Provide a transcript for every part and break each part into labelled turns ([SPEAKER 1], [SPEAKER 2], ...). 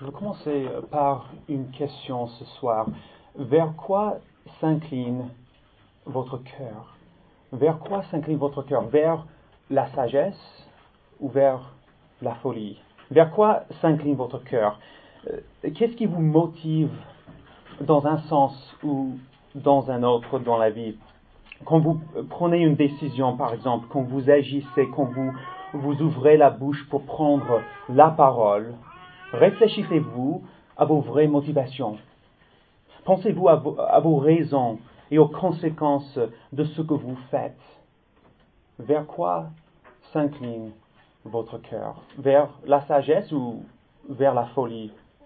[SPEAKER 1] Je vais commencer par une question ce soir. Vers quoi s'incline votre cœur? Vers quoi s'incline votre cœur? Vers la sagesse ou vers la folie? Vers quoi s'incline votre cœur? Qu'est-ce qui vous motive dans un sens ou dans un autre dans la vie? Quand vous prenez une décision, par exemple, quand vous agissez, quand vous ouvrez la bouche pour prendre la parole, réfléchissez-vous à vos vraies motivations. Pensez-vous à vos raisons et aux conséquences de ce que vous faites. Vers quoi s'incline votre cœur? Vers la sagesse ou vers la folie?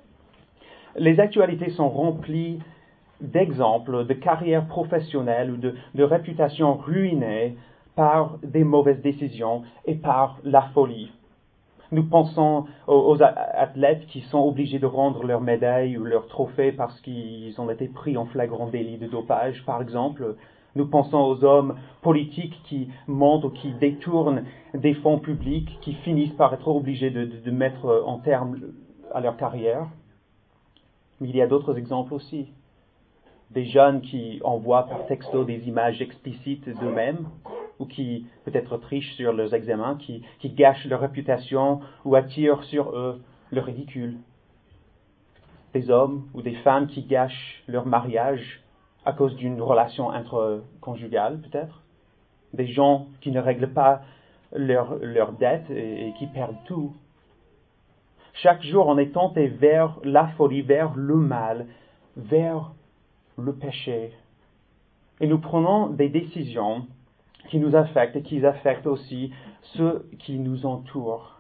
[SPEAKER 1] Les actualités sont remplies d'exemples de carrières professionnelles ou de réputations ruinées par des mauvaises décisions et par la folie. Nous pensons aux athlètes qui sont obligés de rendre leurs médailles ou leurs trophées parce qu'ils ont été pris en flagrant délit de dopage, par exemple. Nous pensons aux hommes politiques qui mentent ou qui détournent des fonds publics, qui finissent par être obligés de mettre en terme à leur carrière. Mais il y a d'autres exemples aussi. Des jeunes qui envoient par texto des images explicites d'eux-mêmes, ou qui peut-être trichent sur leurs examens, qui gâchent leur réputation ou attirent sur eux le ridicule. Des hommes ou des femmes qui gâchent leur mariage à cause d'une relation interconjugale, peut-être. Des gens qui ne règlent pas leurs dettes et qui perdent tout. Chaque jour, on est tenté vers la folie, vers le mal, vers le péché. Et nous prenons des décisions qui nous affectent et qui affectent aussi ceux qui nous entourent.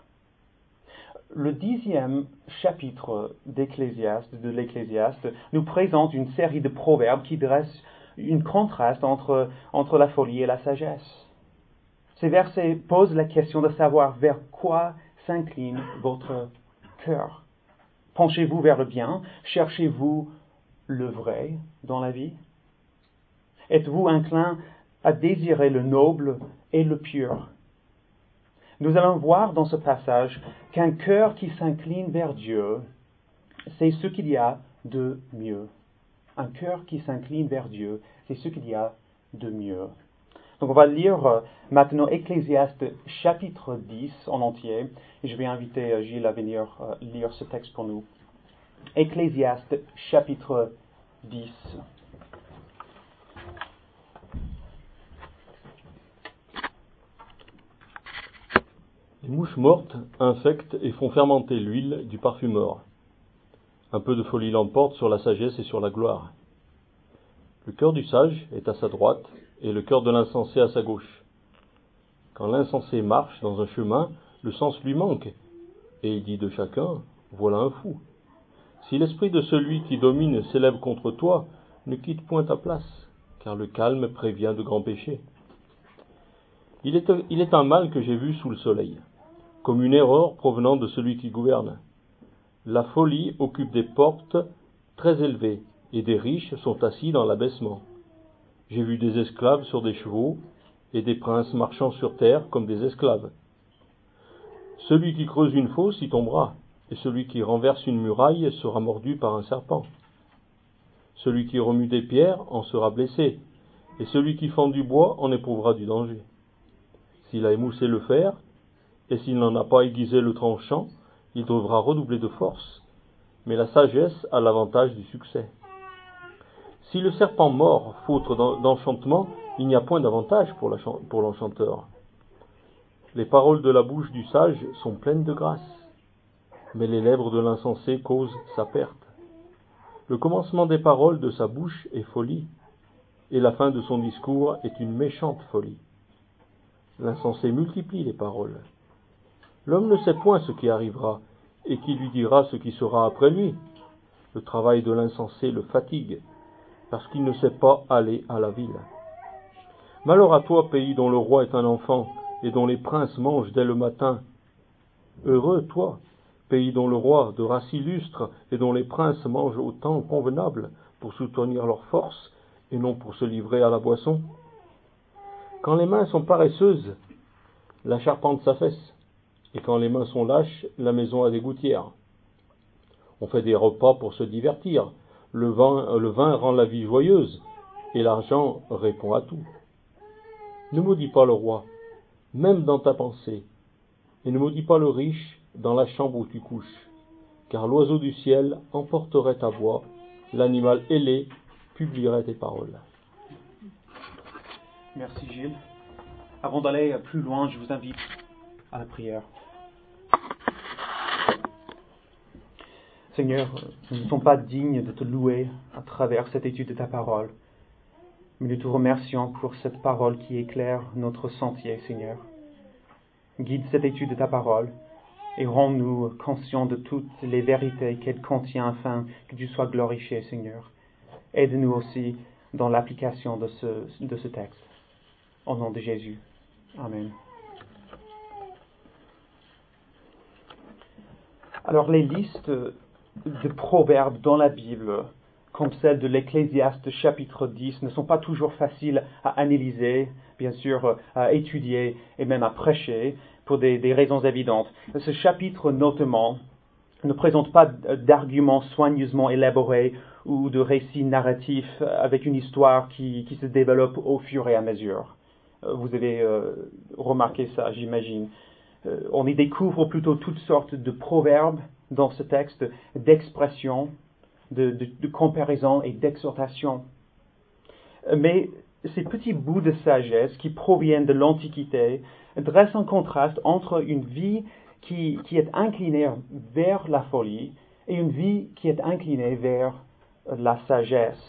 [SPEAKER 1] Le 10e chapitre de l'Ecclésiaste nous présente une série de proverbes qui dressent un contraste entre la folie et la sagesse. Ces versets posent la question de savoir vers quoi s'incline votre cœur. Penchez-vous vers le bien? Cherchez-vous le vrai dans la vie? Êtes-vous inclin à désirer le noble et le pur? Nous allons voir dans ce passage qu'un cœur qui s'incline vers Dieu, c'est ce qu'il y a de mieux. Un cœur qui s'incline vers Dieu, c'est ce qu'il y a de mieux. Donc on va lire maintenant Ecclésiaste chapitre 10 en entier. Et je vais inviter Gilles à venir lire ce texte pour nous. Ecclésiaste chapitre 10.
[SPEAKER 2] Les mouches mortes infectent et font fermenter l'huile du parfumeur. Un peu de folie l'emporte sur la sagesse et sur la gloire. Le cœur du sage est à sa droite et le cœur de l'insensé à sa gauche. Quand l'insensé marche dans un chemin, le sens lui manque, et il dit de chacun, voilà un fou. Si l'esprit de celui qui domine s'élève contre toi, ne quitte point ta place, car le calme prévient de grands péchés. Il est un mal que j'ai vu sous le soleil, comme une erreur provenant de celui qui gouverne. La folie occupe des portes très élevées, et des riches sont assis dans l'abaissement. J'ai vu des esclaves sur des chevaux, et des princes marchant sur terre comme des esclaves. Celui qui creuse une fosse y tombera, et celui qui renverse une muraille sera mordu par un serpent. Celui qui remue des pierres en sera blessé, et celui qui fend du bois en éprouvera du danger. S'il a émoussé le fer, et s'il n'en a pas aiguisé le tranchant, il devra redoubler de force, mais la sagesse a l'avantage du succès. Si le serpent mord faute d'enchantement, il n'y a point d'avantage pour l'enchanteur. Les paroles de la bouche du sage sont pleines de grâce, mais les lèvres de l'insensé causent sa perte. Le commencement des paroles de sa bouche est folie, et la fin de son discours est une méchante folie. L'insensé multiplie les paroles. L'homme ne sait point ce qui arrivera, et qui lui dira ce qui sera après lui. Le travail de l'insensé le fatigue, parce qu'il ne sait pas aller à la ville. Malheur à toi, pays dont le roi est un enfant, et dont les princes mangent dès le matin. Heureux, toi, pays dont le roi, de race illustre, et dont les princes mangent au temps convenable, pour soutenir leur force, et non pour se livrer à la boisson. Quand les mains sont paresseuses, la charpente s'affaisse, et quand les mains sont lâches, la maison a des gouttières. On fait des repas pour se divertir. Le vin rend la vie joyeuse, et l'argent répond à tout. Ne maudis pas le roi, même dans ta pensée, et ne maudis pas le riche dans la chambre où tu couches, car l'oiseau du ciel emporterait ta voix, l'animal ailé publierait tes paroles.
[SPEAKER 1] Merci Gilles. Avant d'aller plus loin, je vous invite à la prière. Seigneur, nous ne sommes pas dignes de te louer à travers cette étude de ta parole, mais nous te remercions pour cette parole qui éclaire notre sentier, Seigneur. Guide cette étude de ta parole et rends-nous conscients de toutes les vérités qu'elle contient afin que tu sois glorifié, Seigneur. Aide-nous aussi dans l'application de ce texte. Au nom de Jésus. Amen. Alors, les listes de proverbes dans la Bible, comme celle de l'Ecclésiaste chapitre 10, ne sont pas toujours faciles à analyser, bien sûr, à étudier et même à prêcher pour des raisons évidentes. Ce chapitre, notamment, ne présente pas d'arguments soigneusement élaborés ou de récits narratifs avec une histoire qui se développe au fur et à mesure. Vous avez remarqué ça, j'imagine. On y découvre plutôt toutes sortes de proverbes dans ce texte, d'expressions, de comparaisons et d'exhortations. Mais ces petits bouts de sagesse qui proviennent de l'Antiquité dressent un contraste entre une vie qui est inclinée vers la folie et une vie qui est inclinée vers la sagesse.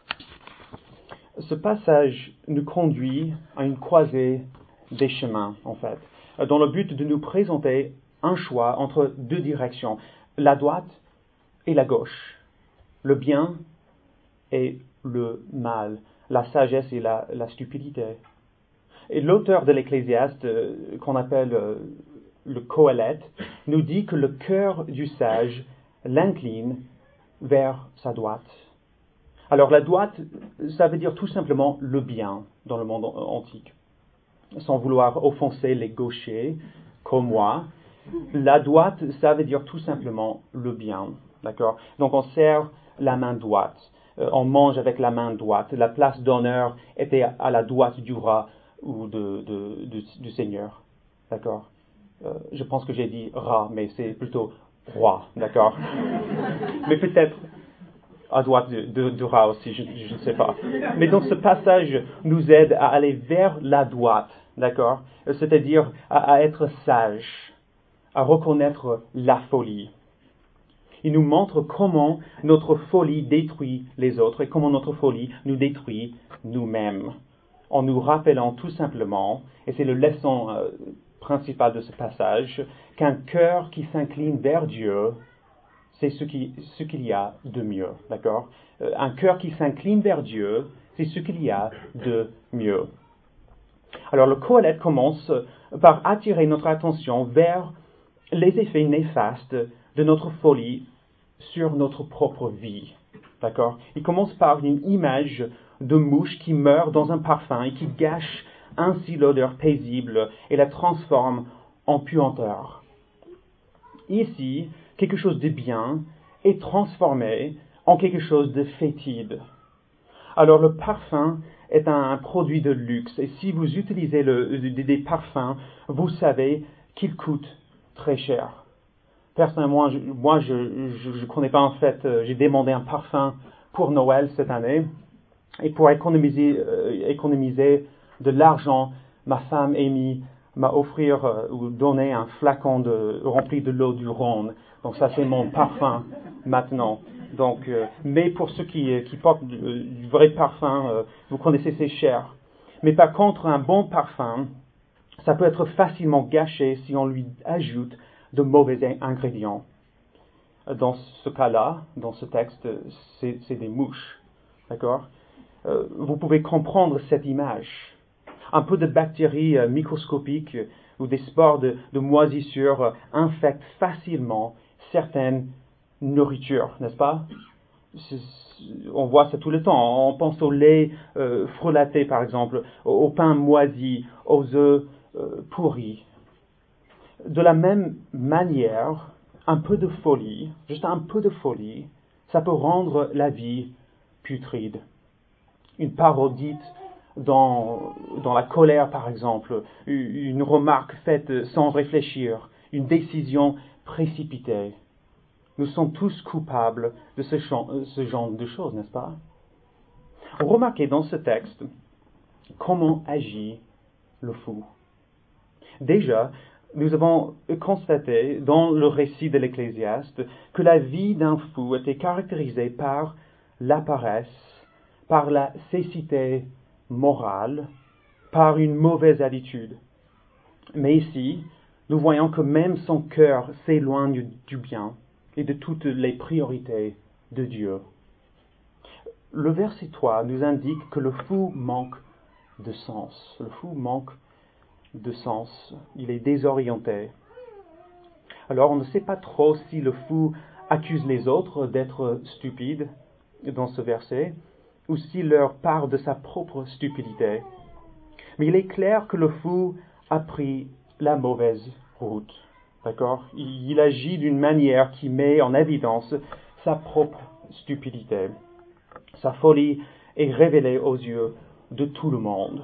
[SPEAKER 1] Ce passage nous conduit à une croisée des chemins, en fait, dans le but de nous présenter un choix entre deux directions, la droite et la gauche, le bien et le mal, la sagesse et la stupidité. Et l'auteur de l'Ecclésiaste, qu'on appelle le Qoheleth, nous dit que le cœur du sage l'incline vers sa droite. Alors la droite, ça veut dire tout simplement le bien dans le monde antique. Sans vouloir offenser les gauchers, comme moi, la droite, ça veut dire tout simplement le bien. D'accord ? Donc on serre la main droite, on mange avec la main droite. La place d'honneur était à la droite du roi ou du Seigneur. D'accord ? Je pense que j'ai dit rat, mais c'est plutôt roi. D'accord ? Mais peut-être à droite du rat aussi, je ne sais pas. Mais donc ce passage nous aide à aller vers la droite, d'accord ? C'est-à-dire à être sage, à reconnaître la folie. Il nous montre comment notre folie détruit les autres et comment notre folie nous détruit nous-mêmes. En nous rappelant tout simplement, et c'est la leçon principale de ce passage, qu'un cœur qui s'incline vers Dieu, c'est ce qu'il y a de mieux, d'accord ? Un cœur qui s'incline vers Dieu, c'est ce qu'il y a de mieux. Alors le Qoheleth commence par attirer notre attention vers les effets néfastes de notre folie sur notre propre vie, d'accord ? Il commence par une image de mouche qui meurt dans un parfum et qui gâche ainsi l'odeur paisible et la transforme en puanteur. Ici, quelque chose de bien est transformé en quelque chose de fétide. Alors le parfum est un produit de luxe et si vous utilisez des parfums, vous savez qu'ils coûtent très cher. Personnellement, moi je connais pas en fait, j'ai demandé un parfum pour Noël cette année et pour économiser de l'argent, ma femme Amy m'a offert ou donné un flacon rempli de l'eau du Rhône. Donc ça c'est mon parfum maintenant. Donc, mais pour ceux qui portent du vrai parfum, vous connaissez, c'est cher. Mais par contre, un bon parfum, ça peut être facilement gâché si on lui ajoute de mauvais ingrédients. Dans ce cas-là, dans ce texte, c'est des mouches. D'accord ? Vous pouvez comprendre cette image. Un peu de bactéries microscopiques ou des spores de moisissure infectent facilement certaines nourritures, n'est-ce pas ? On voit ça tout le temps. On pense au lait frelaté, par exemple, au pain moisi, aux œufs pourris. De la même manière, un peu de folie, juste un peu de folie, ça peut rendre la vie putride. Une parodie dans la colère, par exemple, une remarque faite sans réfléchir, une décision précipitée. Nous sommes tous coupables de ce genre de choses, n'est-ce pas? Remarquez dans ce texte comment agit le fou. Déjà, nous avons constaté dans le récit de l'Ecclésiaste que la vie d'un fou était caractérisée par la paresse, par la cécité morale, par une mauvaise attitude. Mais ici, nous voyons que même son cœur s'éloigne du bien et de toutes les priorités de Dieu. Le verset 3 nous indique que le fou manque de sens. Le fou manque de sens. Il est désorienté. Alors on ne sait pas trop si le fou accuse les autres d'être stupides dans ce verset, ou s'il leur parle de sa propre stupidité. Mais il est clair que le fou a pris la mauvaise route. D'accord? Il agit d'une manière qui met en évidence sa propre stupidité. Sa folie est révélée aux yeux de tout le monde.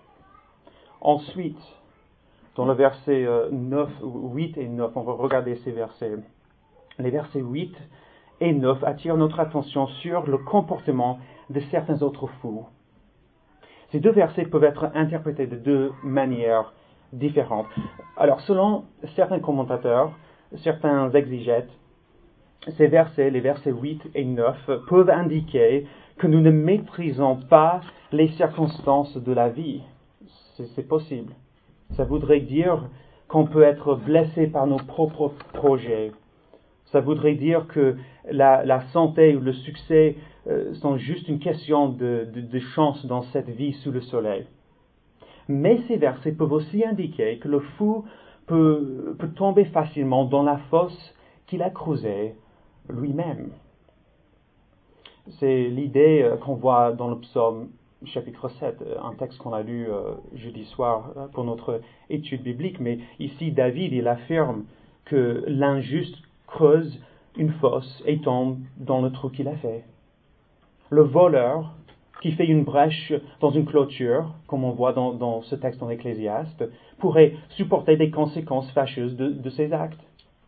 [SPEAKER 1] Ensuite, dans le verset 8 et 9, on va regarder ces versets. Les versets 8 et 9 attirent notre attention sur le comportement de certains autres fous. Ces deux versets peuvent être interprétés de deux manières différentes. Alors, selon certains commentateurs, certains exégètes, ces versets, les versets 8 et 9, peuvent indiquer que nous ne maîtrisons pas les circonstances de la vie. C'est possible. Ça voudrait dire qu'on peut être blessé par nos propres projets. Ça voudrait dire que la santé ou le succès sont juste une question de chance dans cette vie sous le soleil. Mais ces versets peuvent aussi indiquer que le fou peut tomber facilement dans la fosse qu'il a creusée lui-même. C'est l'idée qu'on voit dans le psaume chapitre 7, un texte qu'on a lu jeudi soir pour notre étude biblique, mais ici David, il affirme que l'injuste creuse une fosse et tombe dans le trou qu'il a fait. Le voleur qui fait une brèche dans une clôture, comme on voit dans ce texte en Ecclésiaste, pourrait supporter des conséquences fâcheuses de ses actes.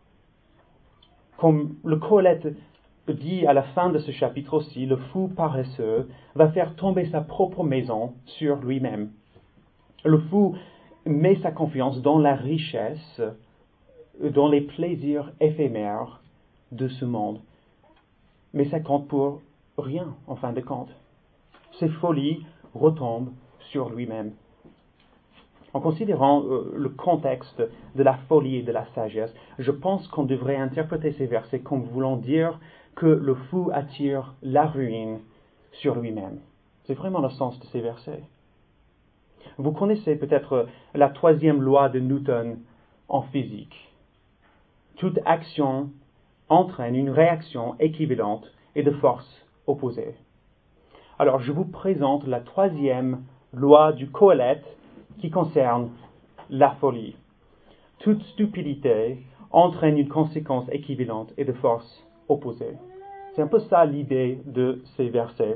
[SPEAKER 1] Comme le Colette dit à la fin de ce chapitre aussi, le fou paresseux va faire tomber sa propre maison sur lui-même. Le fou met sa confiance dans la richesse, dans les plaisirs éphémères de ce monde. Mais ça compte pour rien, en fin de compte. Ses folies retombent sur lui-même. En considérant le contexte de la folie et de la sagesse, je pense qu'on devrait interpréter ces versets comme voulant dire que le fou attire la ruine sur lui-même. C'est vraiment le sens de ces versets. Vous connaissez peut-être la troisième loi de Newton en physique. Toute action entraîne une réaction équivalente et de force opposée. Alors, je vous présente la troisième loi du Coëlette qui concerne la folie. Toute stupidité entraîne une conséquence équivalente et de force opposée. C'est un peu ça l'idée de ces versets.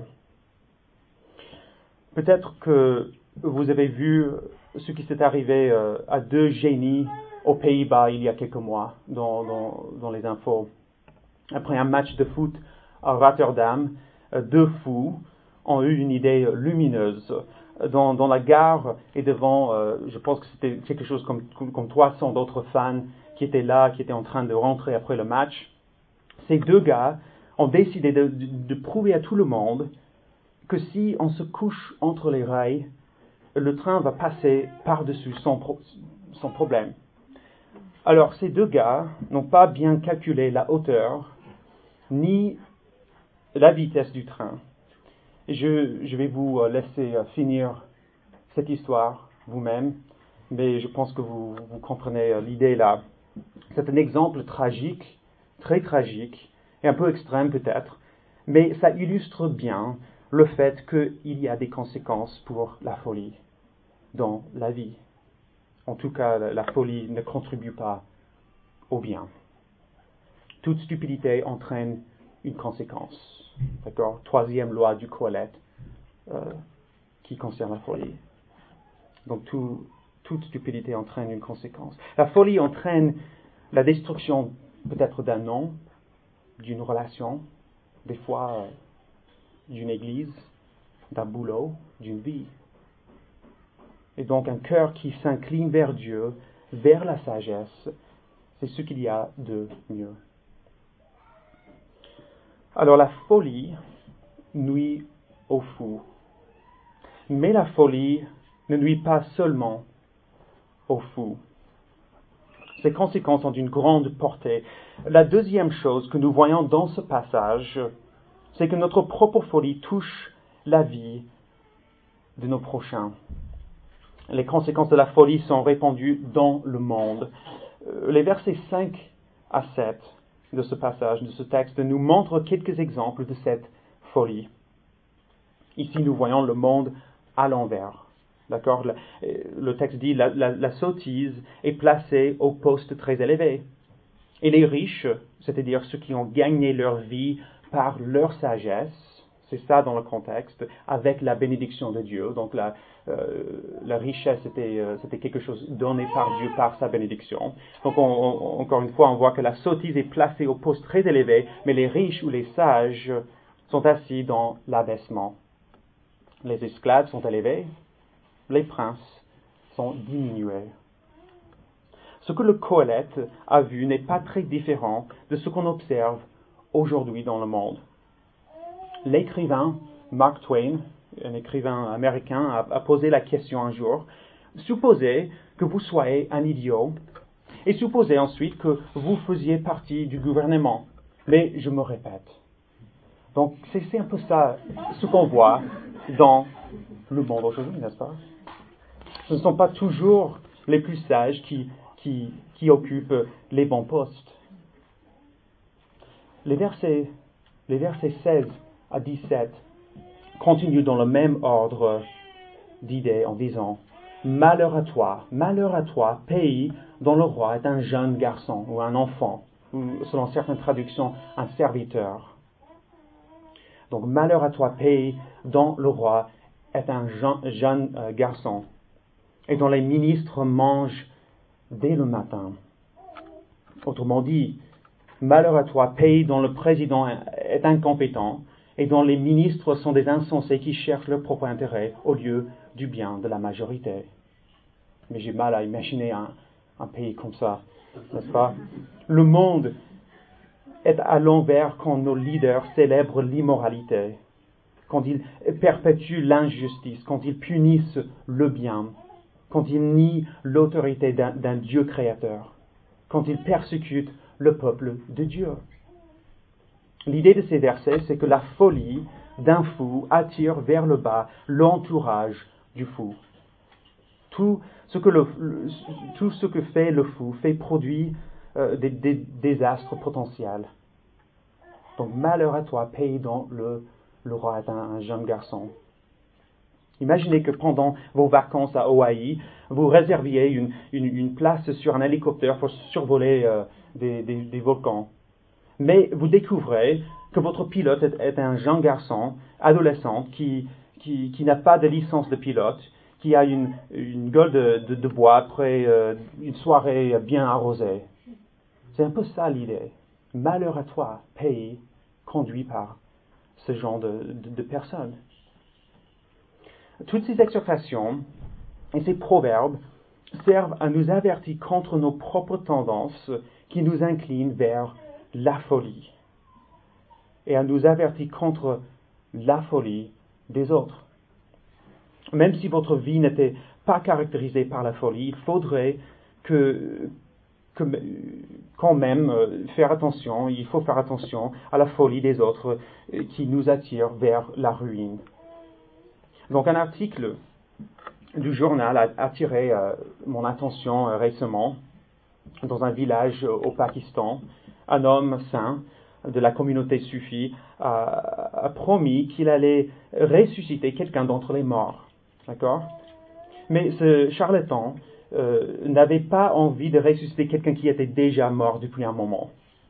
[SPEAKER 1] Peut-être que vous avez vu ce qui s'est arrivé à deux génies aux Pays-Bas il y a quelques mois dans les infos. Après un match de foot à Rotterdam, deux fous ont eu une idée lumineuse. Dans la gare et devant, je pense que c'était quelque chose comme 300 d'autres fans qui étaient là, qui étaient en train de rentrer après le match. Ces deux gars ont décidé de prouver à tout le monde que si on se couche entre les rails, le train va passer par-dessus sans problème. Alors ces deux gars n'ont pas bien calculé la hauteur ni la vitesse du train. Je vais vous laisser finir cette histoire vous-même, mais je pense que vous comprenez l'idée là. C'est un exemple tragique, très tragique, et un peu extrême peut-être, mais ça illustre bien le fait qu'il y a des conséquences pour la folie dans la vie. En tout cas, la folie ne contribue pas au bien. toute stupidité entraîne une conséquence. D'accord? Troisième loi du Qoëlette qui concerne la folie. Donc toute stupidité entraîne une conséquence. La folie entraîne la destruction peut-être d'un nom, d'une relation, des fois d'une église, d'un boulot, d'une vie. Et donc un cœur qui s'incline vers Dieu, vers la sagesse, c'est ce qu'il y a de mieux. Alors la folie nuit aux fous. Mais la folie ne nuit pas seulement aux fous. Ses conséquences ont d'une grande portée. La deuxième chose que nous voyons dans ce passage, c'est que notre propre folie touche la vie de nos prochains. Les conséquences de la folie sont répandues dans le monde. Les versets 5 à 7 de ce passage, de ce texte, nous montrent quelques exemples de cette folie. Ici, nous voyons le monde à l'envers. D'accord? Le texte dit la sottise est placée au poste très élevé. Et les riches, c'est-à-dire ceux qui ont gagné leur vie par leur sagesse, c'est ça dans le contexte, avec la bénédiction de Dieu. Donc la richesse c'était quelque chose donné par Dieu par sa bénédiction. Donc encore une fois, on voit que la sottise est placée au poste très élevé, mais les riches ou les sages sont assis dans l'abaissement. Les esclaves sont élevés, les princes sont diminués. Ce que le Qoëlette a vu n'est pas très différent de ce qu'on observe aujourd'hui dans le monde. L'écrivain Mark Twain, un écrivain américain, a posé la question un jour: supposez que vous soyez un idiot, et supposez ensuite que vous faisiez partie du gouvernement. Mais je me répète. Donc c'est un peu ça, ce qu'on voit dans le monde aujourd'hui, n'est-ce pas? Ce ne sont pas toujours les plus sages qui occupent les bons postes. Les versets 16 à 17 continuent dans le même ordre d'idées en disant: malheur à toi, pays dont le roi est un jeune garçon ou un enfant, ou selon certaines traductions, un serviteur. Donc malheur à toi, pays dont le roi est un jeune garçon, et dont les ministres mangent dès le matin. Autrement dit, malheur à toi, pays dont le président est incompétent et dont les ministres sont des insensés qui cherchent leur propre intérêt au lieu du bien de la majorité. Mais j'ai mal à imaginer un pays comme ça, n'est-ce pas? Le monde est à l'envers quand nos leaders célèbrent l'immoralité, quand ils perpétuent l'injustice, quand ils punissent le bien, quand ils nient l'autorité d'un Dieu créateur, quand ils persécutent le peuple de Dieu. L'idée de ces versets, c'est que la folie d'un fou attire vers le bas l'entourage du fou. Tout ce que fait le fou fait produire des désastres potentiels. Donc malheur à toi, pays dont le roi est un jeune garçon. Imaginez que pendant vos vacances à Hawaï, vous réserviez une place sur un hélicoptère pour survoler des volcans. Mais vous découvrez que votre pilote est un jeune garçon, adolescent, qui n'a pas de licence de pilote, qui a une gueule de bois après une soirée bien arrosée. C'est un peu ça l'idée. Malheur à toi, pays conduit par ce genre de personnes. Toutes ces exhortations et ces proverbes servent à nous avertir contre nos propres tendances qui nous inclinent vers la folie et à nous avertir contre la folie des autres. Même si votre vie n'était pas caractérisée par la folie, il faudrait quand même il faut faire attention à la folie des autres qui nous attire vers la ruine. Donc un article du journal a attiré mon attention récemment. Dans un village au Pakistan, un homme saint de la communauté soufie a promis qu'il allait ressusciter quelqu'un d'entre les morts. D'accord? Mais ce charlatan n'avait pas envie de ressusciter quelqu'un qui était déjà mort depuis un moment.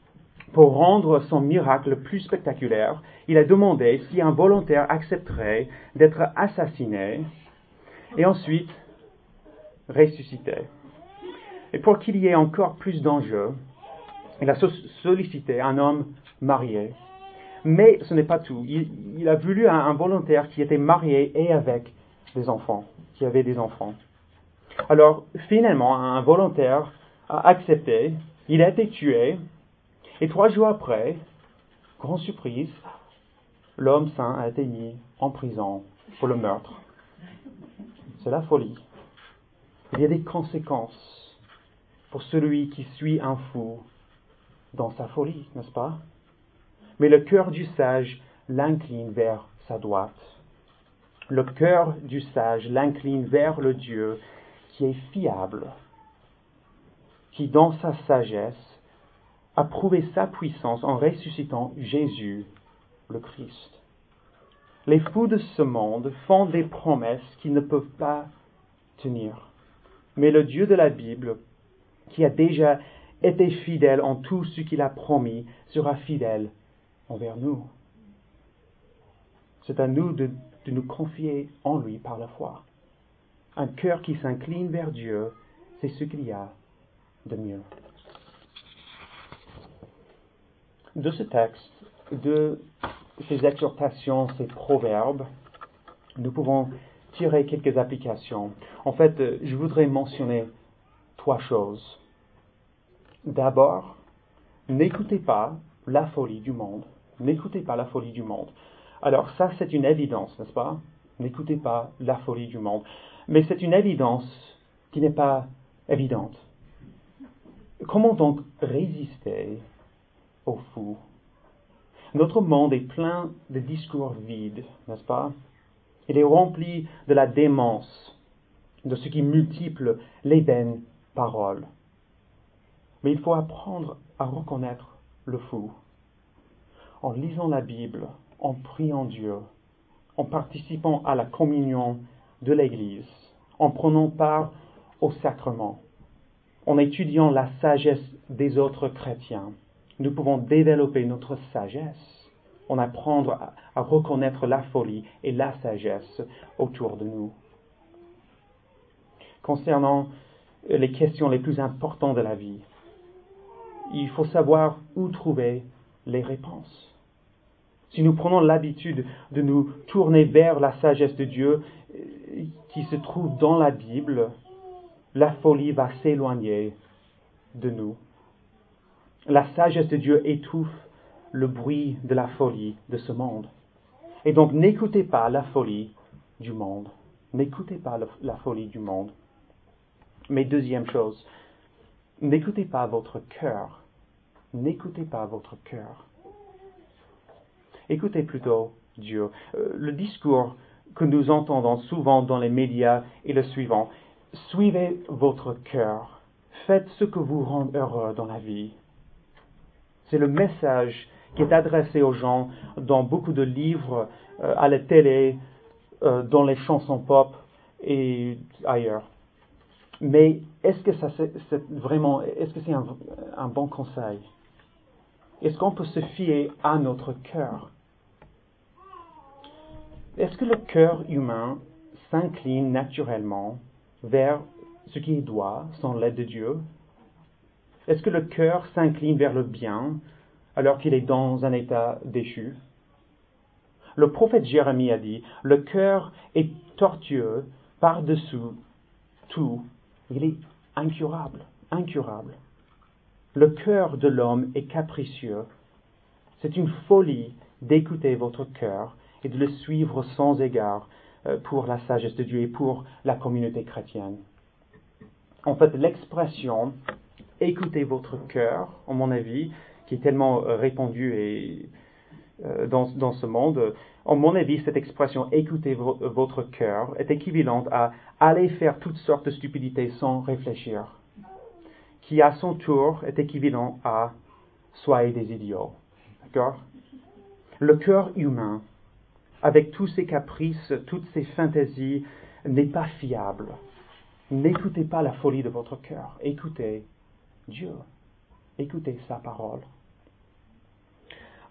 [SPEAKER 1] Pour rendre son miracle plus spectaculaire, il a demandé si un volontaire accepterait d'être assassiné et ensuite ressuscité. Et pour qu'il y ait encore plus d'enjeux, il a sollicité un homme marié. Mais ce n'est pas tout. Il a voulu un volontaire qui était marié et avec des enfants, qui avait des enfants. Alors, finalement, un volontaire a accepté, il a été tué, et 3 jours après, grande surprise, l'homme saint a été mis en prison pour le meurtre. C'est la folie. Il y a des conséquences pour celui qui suit un fou dans sa folie, n'est-ce pas? Mais le cœur du sage l'incline vers sa droite. Le cœur du sage l'incline vers le Dieu qui est fiable, qui dans sa sagesse a prouvé sa puissance en ressuscitant Jésus, le Christ. Les fous de ce monde font des promesses qu'ils ne peuvent pas tenir. Mais le Dieu de la Bible, qui a déjà été fidèle en tout ce qu'il a promis, sera fidèle envers nous. C'est à nous de nous confier en lui par la foi. Un cœur qui s'incline vers Dieu, c'est ce qu'il y a de mieux. De ce texte, de ces exhortations, ces proverbes, nous pouvons tirer quelques applications. En fait, je voudrais mentionner 3 choses. D'abord, n'écoutez pas la folie du monde. N'écoutez pas la folie du monde. Alors ça, c'est une évidence, n'est-ce pas? N'écoutez pas la folie du monde. Mais c'est une évidence qui n'est pas évidente. Comment donc résister aux fous? Notre monde est plein de discours vides, n'est-ce pas? Il est rempli de la démence, de ce qui multiplie les vaines paroles. Mais il faut apprendre à reconnaître le fou. En lisant la Bible, en priant Dieu, en participant à la communion de l'Église, en prenant part au sacrement, en étudiant la sagesse des autres chrétiens, nous pouvons développer notre sagesse, en apprendre à reconnaître la folie et la sagesse autour de nous. Concernant les questions les plus importantes de la vie, il faut savoir où trouver les réponses. Si nous prenons l'habitude de nous tourner vers la sagesse de Dieu qui se trouve dans la Bible, la folie va s'éloigner de nous. La sagesse de Dieu étouffe le bruit de la folie de ce monde. Et donc n'écoutez pas la folie du monde. N'écoutez pas la folie du monde. Mais deuxième chose, n'écoutez pas votre cœur. N'écoutez pas votre cœur. Écoutez plutôt Dieu. Le discours que nous entendons souvent dans les médias est le suivant. Suivez votre cœur. Faites ce que vous rend heureux dans la vie. C'est le message qui est adressé aux gens dans beaucoup de livres, à la télé, dans les chansons pop et ailleurs. Mais est-ce que c'est un bon conseil? Est-ce qu'on peut se fier à notre cœur? Est-ce que le cœur humain s'incline naturellement vers ce qui est droit sans l'aide de Dieu? Est-ce que le cœur s'incline vers le bien alors qu'il est dans un état déchu? Le prophète Jérémie a dit, « Le cœur est tortueux par-dessous tout, il est incurable, incurable. Le cœur de l'homme est capricieux. C'est une folie d'écouter votre cœur et de le suivre sans égard pour la sagesse de Dieu et pour la communauté chrétienne. » En fait, l'expression « écoutez votre cœur », à mon avis, qui est tellement répandue dans ce monde, à mon avis, cette expression « écoutez votre cœur » est équivalente à « aller faire toutes sortes de stupidités sans réfléchir », qui à son tour est équivalent à « soyez des idiots ». D'accord? Le cœur humain, avec tous ses caprices, toutes ses fantaisies, n'est pas fiable. N'écoutez pas la folie de votre cœur. Écoutez Dieu. Écoutez sa parole.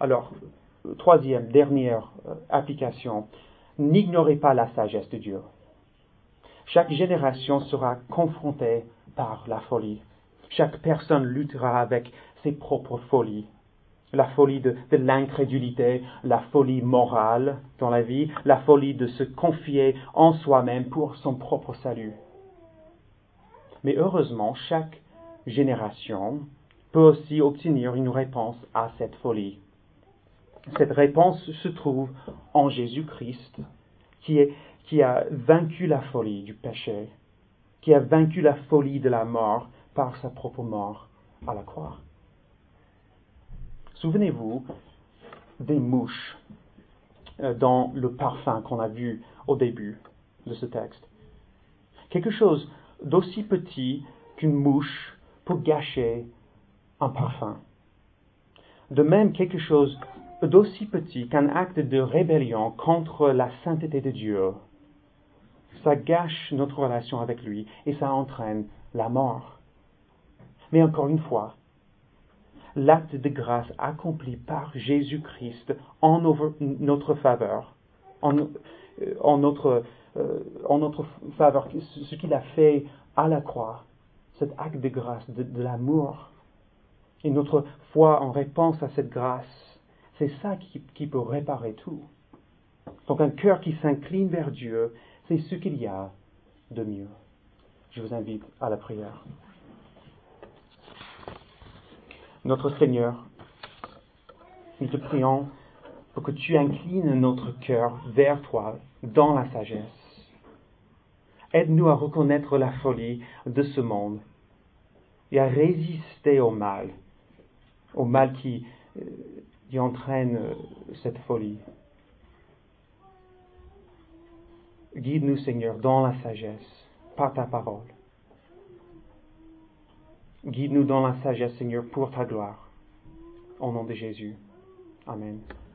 [SPEAKER 1] Alors, troisième, dernière application, n'ignorez pas la sagesse de Dieu. Chaque génération sera confrontée par la folie. Chaque personne luttera avec ses propres folies. La folie de l'incrédulité, la folie morale dans la vie, la folie de se confier en soi-même pour son propre salut. Mais heureusement, chaque génération peut aussi obtenir une réponse à cette folie. Cette réponse se trouve en Jésus-Christ, qui a vaincu la folie du péché, qui a vaincu la folie de la mort par sa propre mort à la croix. Souvenez-vous des mouches dans le parfum qu'on a vu au début de ce texte. Quelque chose d'aussi petit qu'une mouche peut gâcher un parfum. De même, quelque chose d'aussi petit qu'un acte de rébellion contre la sainteté de Dieu. Ça gâche notre relation avec lui et ça entraîne la mort. Mais encore une fois, l'acte de grâce accompli par Jésus-Christ en notre faveur, en notre faveur, ce qu'il a fait à la croix, cet acte de grâce, de l'amour, et notre foi en réponse à cette grâce, c'est ça qui peut réparer tout. Donc un cœur qui s'incline vers Dieu, c'est ce qu'il y a de mieux. Je vous invite à la prière. Notre Seigneur, nous te prions pour que tu inclines notre cœur vers toi dans la sagesse. Aide-nous à reconnaître la folie de ce monde et à résister au mal qui entraîne cette folie. Guide-nous, Seigneur, dans la sagesse, par ta parole. Guide-nous dans la sagesse, Seigneur, pour ta gloire. Au nom de Jésus. Amen.